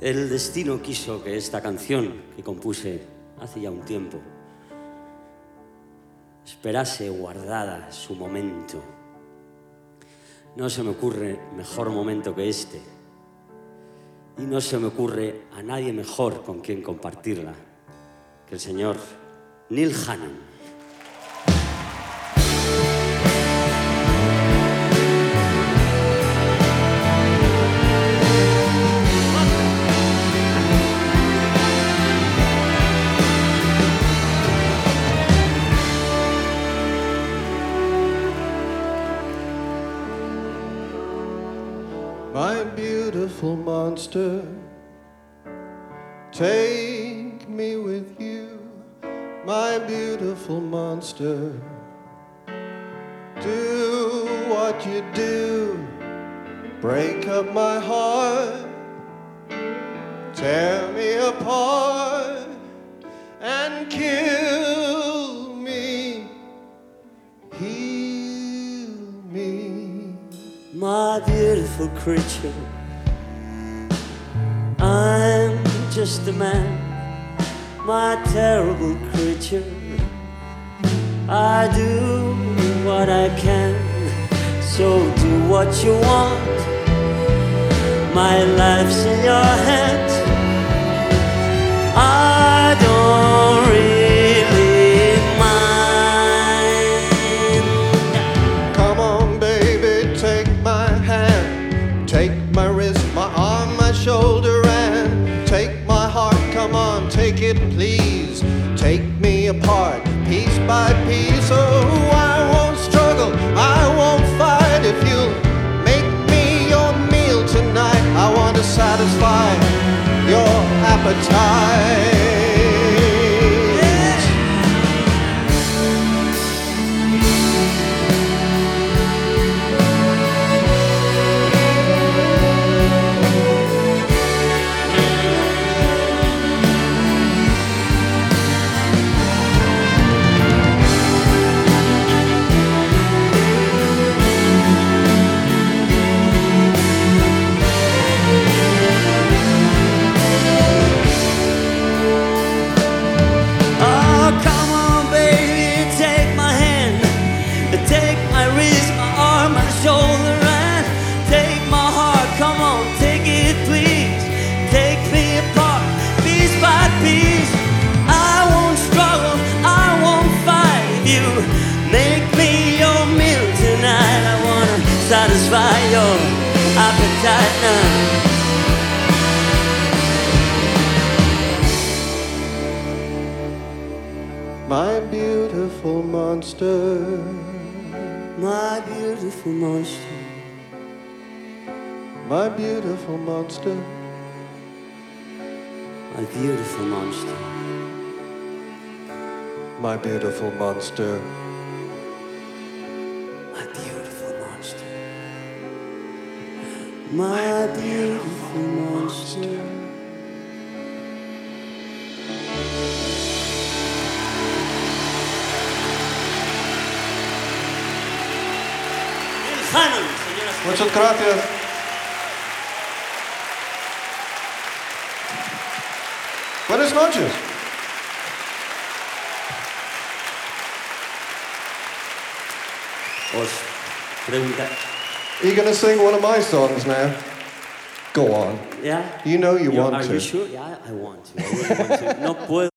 El destino quiso que esta canción que compuse hace ya un tiempo esperase guardada su momento. No se me ocurre mejor momento que este, y no se me ocurre a nadie mejor con quien compartirla que el señor Neil Hannon. My beautiful monster, take me with you. My beautiful monster, do what you do. Break up my heart, tear me apart, and kill me, heal me. My beautiful creature, I'm just a man. My terrible creature, I do what I can, so do what you want. My life's in your hands. I don't really mind. Come on, baby, take my hand, take my wrist, my arm, my shoulder, and take my heart. Come on, take it, please. Take me apart, piece by piece. Oh, I won't struggle, I won't fight. If you'll make me your meal tonight, I want to satisfy your appetite. Take my wrist, my arm, my shoulder, and take my heart. Come on, take it, please. Take me apart, piece by piece. I won't struggle, I won't fight you. Make me your meal tonight. I wanna satisfy your appetite now. My beautiful monster, my beautiful monster, my beautiful monster, my beautiful monster, my beautiful monster, my beautiful monster, my beautiful monster. Hannon, señoras y Muchas gracias. Buenas noches. os pregunta. Are you going to sing one of my songs now? Go on. Yeah? You know you want Are to. you sure? Yeah, I want to. I really want to. No puedo.